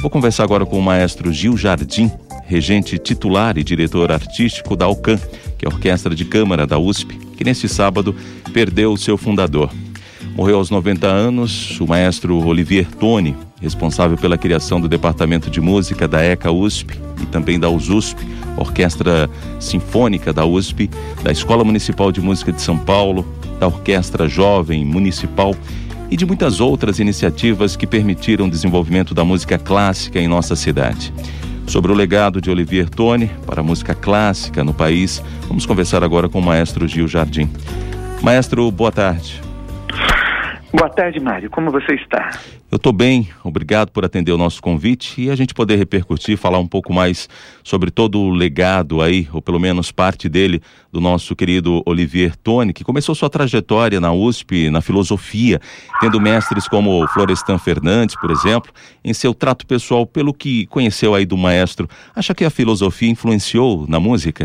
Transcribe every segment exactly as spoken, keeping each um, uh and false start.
vou conversar agora com o maestro Gil Jardim, regente titular e diretor artístico da OCAM, que é a Orquestra de Câmara da U S P, que neste sábado perdeu o seu fundador. Morreu aos noventa anos o maestro Olivier Toni, responsável pela criação do Departamento de Música da ECA U S P e também da U S U S P, Orquestra Sinfônica da U S P, da Escola Municipal de Música de São Paulo, da Orquestra Jovem Municipal e de muitas outras iniciativas que permitiram o desenvolvimento da música clássica em nossa cidade. Sobre o legado de Olivier Toni para a música clássica no país, vamos conversar agora com o maestro Gil Jardim. Maestro, boa tarde. Boa tarde, Mário. Como você está? Eu estou bem, obrigado por atender o nosso convite e a gente poder repercutir, falar um pouco mais sobre todo o legado aí, ou pelo menos parte dele, do nosso querido Olivier Toni, que começou sua trajetória na U S P, na filosofia, tendo mestres como Florestan Fernandes, por exemplo. Em seu trato pessoal, pelo que conheceu aí do maestro, acha que a filosofia influenciou na música?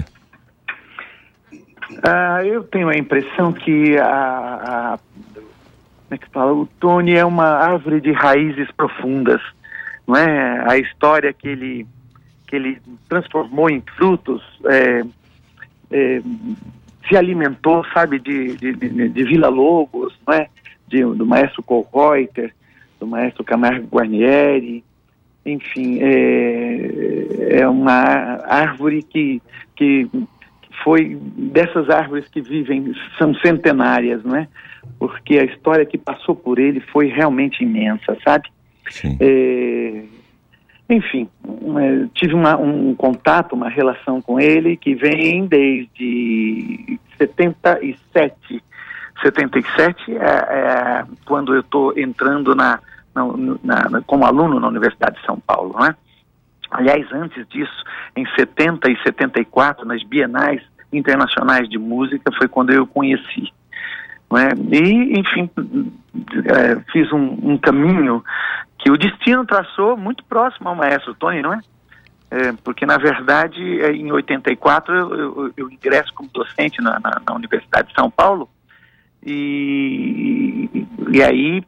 Ah, eu tenho a impressão que a... a... Como é que fala? O Toni é uma árvore de raízes profundas, não é? A história que ele, que ele transformou em frutos é, é, se alimentou, sabe, de, de, de, de Villa Lobos, não é? De, do maestro Kohlreuter, do maestro Camargo Guarnieri, enfim, é, é uma árvore que, que foi dessas árvores que vivem, são centenárias, não é? Porque a história que passou por ele foi realmente imensa, sabe? Sim. É, enfim, é, tive uma, um contato, uma relação com ele que vem desde setenta e sete. setenta e sete é, é quando eu estou entrando na, na, na, como aluno na Universidade de São Paulo, não é? Aliás, antes disso, em setenta e setenta e quatro, nas Bienais Internacionais de Música, foi quando eu o conheci. Não é? E, enfim, é, fiz um, um caminho que o destino traçou muito próximo ao maestro Toni, não é? É porque, na verdade, em oitenta e quatro eu, eu, eu ingresso como docente na, na, na Universidade de São Paulo e, e aí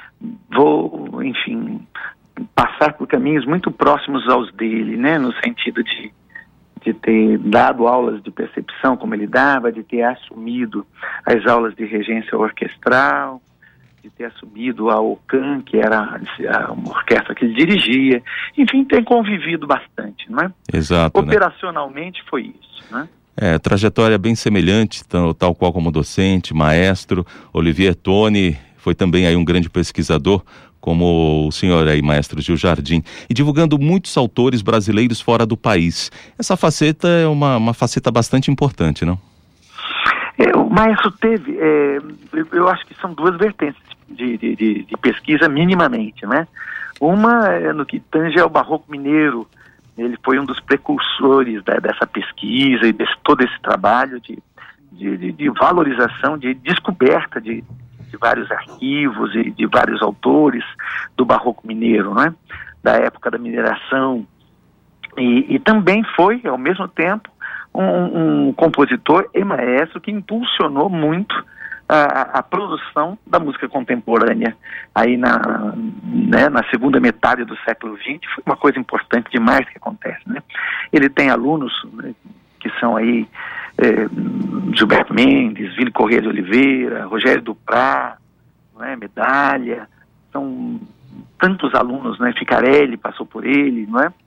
vou, enfim, passar por caminhos muito próximos aos dele, né? No sentido de de ter dado aulas de percepção como ele dava, de ter assumido as aulas de regência orquestral, de ter assumido a OCAM, que era uma orquestra que ele dirigia, enfim, tem convivido bastante, não é? Exato. Operacionalmente, né? Foi isso, né? É, trajetória bem semelhante, tal, tal qual como docente, maestro. Olivier Toni foi também aí um grande pesquisador, como o senhor aí, maestro Gil Jardim, e divulgando muitos autores brasileiros fora do país. Essa faceta é uma, uma faceta bastante importante, não? É, o maestro teve, é, eu, eu acho que são duas vertentes de, de, de, de pesquisa minimamente, né? Uma é no que tange ao barroco mineiro. Ele foi um dos precursores da, dessa pesquisa e desse todo esse trabalho de, de, de, de valorização, de descoberta de de vários arquivos e de vários autores do barroco mineiro, né? Da época da mineração. E, e também foi, ao mesmo tempo, um, um compositor e maestro que impulsionou muito a, a produção da música contemporânea. Aí na, né, na segunda metade do século vinte foi uma coisa importante demais que acontece, né? Ele tem alunos, né, que são aí É, Gilberto Mendes, Vili Corrêa de Oliveira, Rogério Duprat, não é? Medalha, são tantos alunos, né? Ficarelli passou por ele, não é?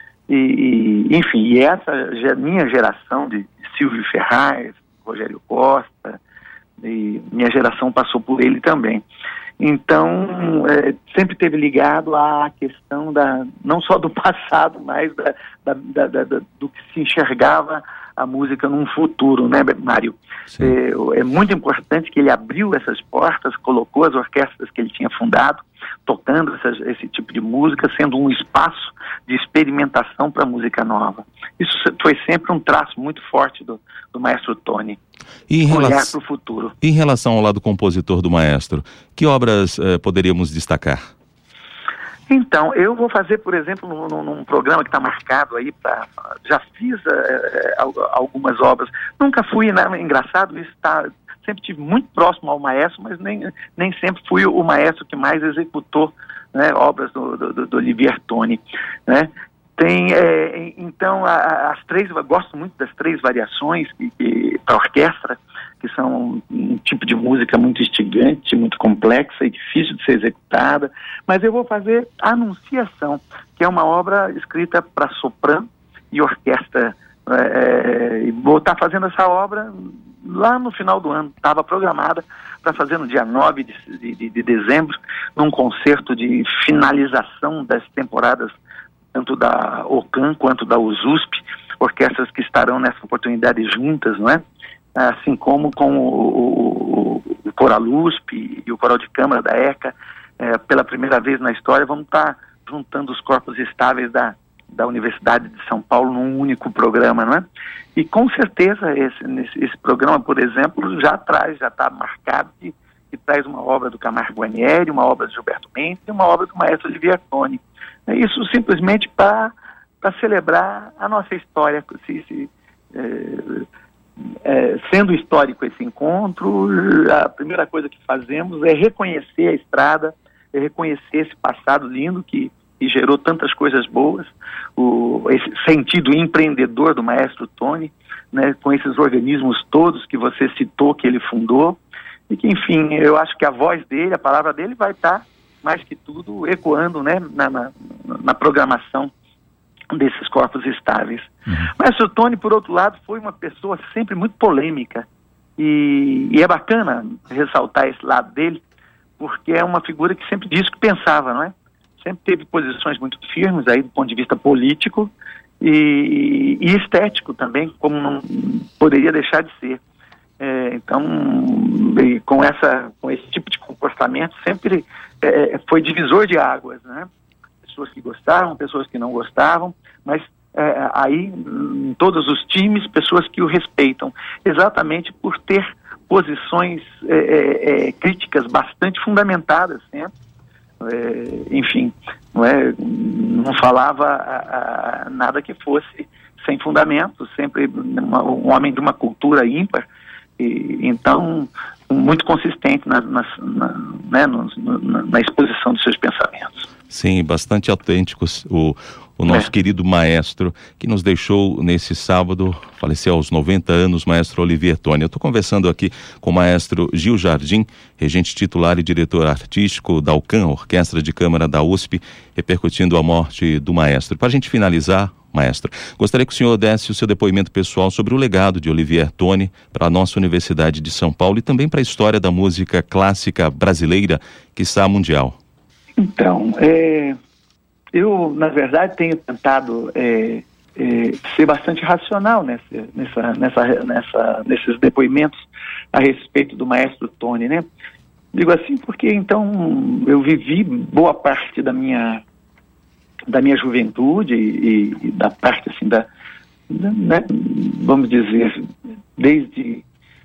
E, e, enfim, e essa minha geração de Silvio Ferraz, Rogério Costa, e minha geração passou por ele também. Então, é, sempre teve ligado à questão da, não só do passado, mas da, da, da, da, da, do que se enxergava a música num futuro, né, Mário? É, é muito importante que ele abriu essas portas, colocou as orquestras que ele tinha fundado, tocando essas, esse tipo de música, sendo um espaço de experimentação para a música nova. Isso foi sempre um traço muito forte do, do maestro Toni. E em olhar relação, para o futuro. Em relação ao lado compositor do maestro, que obras eh, poderíamos destacar? Então, eu vou fazer, por exemplo, num, num programa que está marcado aí, pra, já fiz é, algumas obras, nunca fui, né, engraçado, isso tá, sempre tive muito próximo ao maestro, mas nem, nem sempre fui o maestro que mais executou né, obras do, do, do Olivier Toni, né? Tem, é, então, a, as três, eu gosto muito das três variações para a orquestra, que são um tipo de música muito instigante, muito complexa e difícil de ser executada, mas eu vou fazer a Anunciação, que é uma obra escrita para soprano e orquestra, é, vou estar fazendo essa obra lá no final do ano, estava programada para fazer no dia nove de, de, de dezembro, num concerto de finalização das temporadas tanto da OCAM quanto da USUSP, orquestras que estarão nessa oportunidade juntas, não é? Assim como com o, o, o Coral U S P e o Coral de Câmara da ECA, é, pela primeira vez na história, vamos estar juntando os corpos estáveis da, da Universidade de São Paulo num único programa, não é? E com certeza esse, esse, esse programa, por exemplo, já traz, já está marcado que, que traz uma obra do Camargo Guarnieri, uma obra de Gilberto Mendes e uma obra do maestro Olivier Toni. Isso simplesmente para celebrar a nossa história, se, se, é, é, sendo histórico esse encontro, a primeira coisa que fazemos é reconhecer a estrada, é reconhecer esse passado lindo que, que gerou tantas coisas boas, o, esse sentido empreendedor do maestro Toni, né, com esses organismos todos que você citou que ele fundou, e que, enfim, eu acho que a voz dele, a palavra dele vai estar mais que tudo ecoando, né, na, na, na programação desses corpos estáveis. Uhum. Mas o Toni, por outro lado, foi uma pessoa sempre muito polêmica e, e é bacana ressaltar esse lado dele, porque é uma figura que sempre disse o que pensava, não é? Sempre teve posições muito firmes aí do ponto de vista político e, e estético também, como não poderia deixar de ser. É, então, com, essa, com esse tipo de comportamento, sempre é, foi divisor de águas, né? Pessoas que gostavam, pessoas que não gostavam, mas é, aí, em todos os times, pessoas que o respeitam, exatamente por ter posições é, é, críticas bastante fundamentadas sempre. É, enfim, não, é, não falava a, a, nada que fosse sem fundamento, sempre uma, um homem de uma cultura ímpar. E, então, muito consistente na, na, na, né, no, na, na exposição dos seus pensamentos. Sim, bastante autênticos. O, o nosso é. querido maestro, que nos deixou nesse sábado, faleceu aos noventa anos, maestro Olivier Toni. Eu estou conversando aqui com o maestro Gil Jardim, regente titular e diretor artístico da UCAM, Orquestra de Câmara da U S P, repercutindo a morte do maestro. Para a gente finalizar, maestro, gostaria que o senhor desse o seu depoimento pessoal sobre o legado de Olivier Toni para a nossa Universidade de São Paulo e também para a história da música clássica brasileira, quiçá mundial. Então, é, eu, na verdade, tenho tentado é, é, ser bastante racional nessa, nessa, nessa, nessa, nesses depoimentos a respeito do maestro Toni, né? Digo assim porque, então, eu vivi boa parte da minha... da minha juventude e, e da parte, assim, da, da né, vamos dizer, desde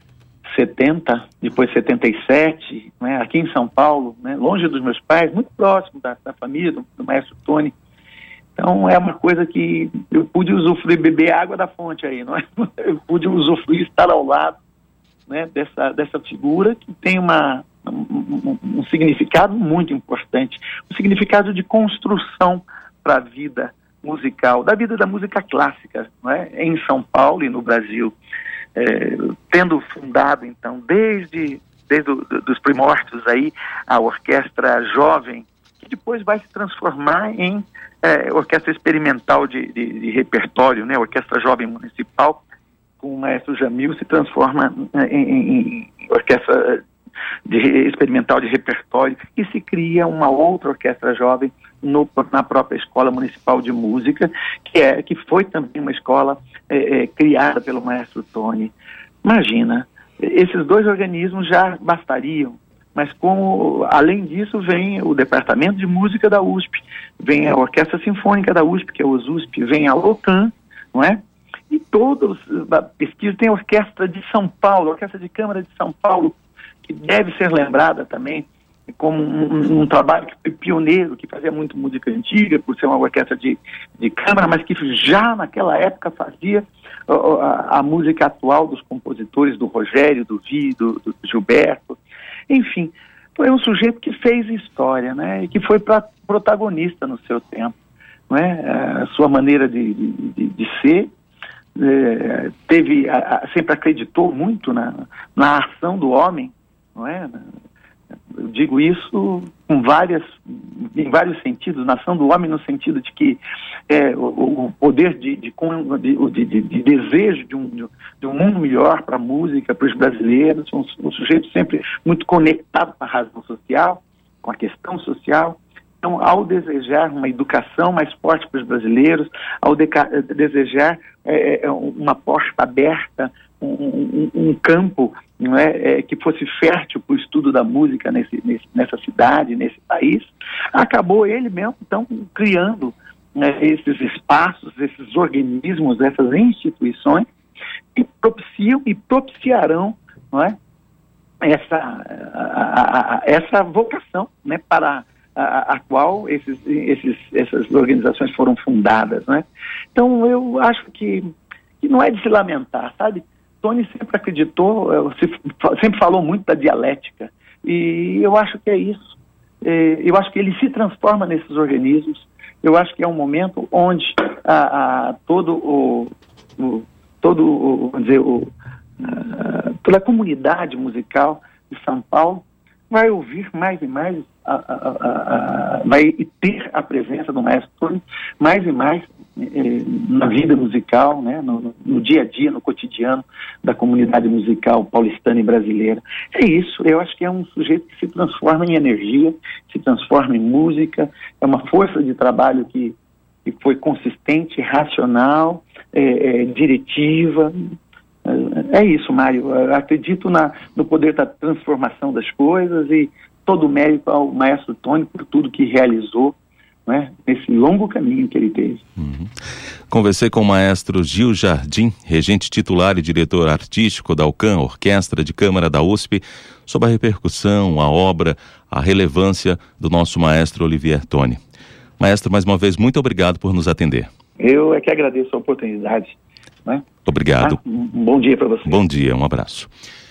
setenta, depois setenta e sete, né, aqui em São Paulo, né, longe dos meus pais, muito próximo da, da família, do, do maestro Toni. Então, é uma coisa que eu pude usufruir, beber água da fonte aí, não é? Eu pude usufruir, estar ao lado, né, dessa, dessa figura que tem uma, um, um, um significado muito importante, um significado de construção para a vida musical, da vida da música clássica, não é? Em São Paulo e no Brasil, é, tendo fundado, então, desde, desde o, dos primórdios aí, a orquestra jovem, que depois vai se transformar em é, orquestra experimental de, de, de repertório, né? Orquestra Jovem Municipal, com o maestro Jamil, se transforma em, em, em orquestra de, experimental de repertório, e se cria uma outra orquestra jovem no, na própria Escola Municipal de Música, que, é, que foi também uma escola é, é, criada pelo maestro Toni. Imagina, esses dois organismos já bastariam, mas como, além disso, vem o Departamento de Música da U S P, vem a Orquestra Sinfônica da U S P, que é o USUSP, vem a OCAM, não é? E todos, a pesquisa, tem a Orquestra de São Paulo, a Orquestra de Câmara de São Paulo, que deve ser lembrada também como um, um trabalho que foi pioneiro, que fazia muito música antiga, por ser uma orquestra de, de câmara, mas que já naquela época fazia a, a, a música atual dos compositores, do Rogério, do Vi, do, do Gilberto. Enfim, foi um sujeito que fez história, né? E que foi pra, protagonista no seu tempo, não é? A sua maneira de, de, de ser, é, teve, a, a, sempre acreditou muito na, na ação do homem, não é? Eu digo isso com várias, em vários sentidos, na ação do homem no sentido de que é, o, o poder de, de, de, de, de desejo de um, de um mundo melhor para a música, para os brasileiros, um, um sujeito sempre muito conectado com a razão social, com a questão social. Então, ao desejar uma educação mais forte para os brasileiros, ao deca- desejar é, uma porta aberta, um, um, um campo, não é, é, que fosse fértil para o estudo da música nesse, nesse, nessa cidade, nesse país, acabou ele mesmo, então, criando, né, esses espaços, esses organismos, essas instituições que propiciam e propiciarão, não é, essa, a, a, a, essa vocação, né, para a, a qual esses, esses, essas organizações foram fundadas, né? Então, eu acho que, que não é de se lamentar, sabe? Tony sempre acreditou, sempre falou muito da dialética, e eu acho que é isso. Eu acho que ele se transforma nesses organismos. Eu acho que é um momento onde a, a, todo o, o, todo o, vamos dizer, o, a, toda a comunidade musical de São Paulo vai ouvir mais e mais, a, a, a, a, vai ter a presença do maestro Tony mais e mais eh, na vida musical, né, no, no dia a dia, no cotidiano da comunidade musical paulistana e brasileira. É isso, eu acho que é um sujeito que se transforma em energia, se transforma em música, é uma força de trabalho que, que foi consistente, racional, é, é, diretiva. É isso, Mário. Eu acredito na, no poder da transformação das coisas e todo o mérito ao maestro Tony por tudo que realizou, né, nesse longo caminho que ele teve. Uhum. Conversei com o maestro Gil Jardim, regente titular e diretor artístico da UCAM, Orquestra de Câmara da U S P, sobre a repercussão, a obra, a relevância do nosso maestro Olivier Tony. Maestro, mais uma vez, muito obrigado por nos atender. Eu é que agradeço a oportunidade. Né? Obrigado. Ah, um bom dia para você. Bom dia, um abraço.